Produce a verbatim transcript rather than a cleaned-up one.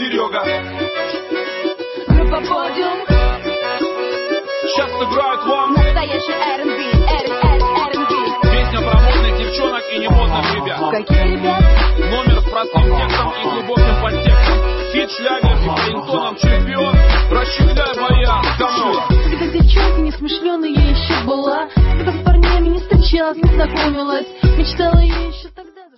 Серега. Группа Подиум. Сейчас сыграют вам настоящий эр энд би, эр энд би. Песня про модных девчонок и немодных ребят. Какие ребят? Номер с простым текстом и глубоким подтекстом. Хит, шлягер, с рингтоном чемпион. Расщепляй баян, камон. Когда девчонка несмышленая еще была, когда с парнями не встречалась, не знакомилась, мечтала ей еще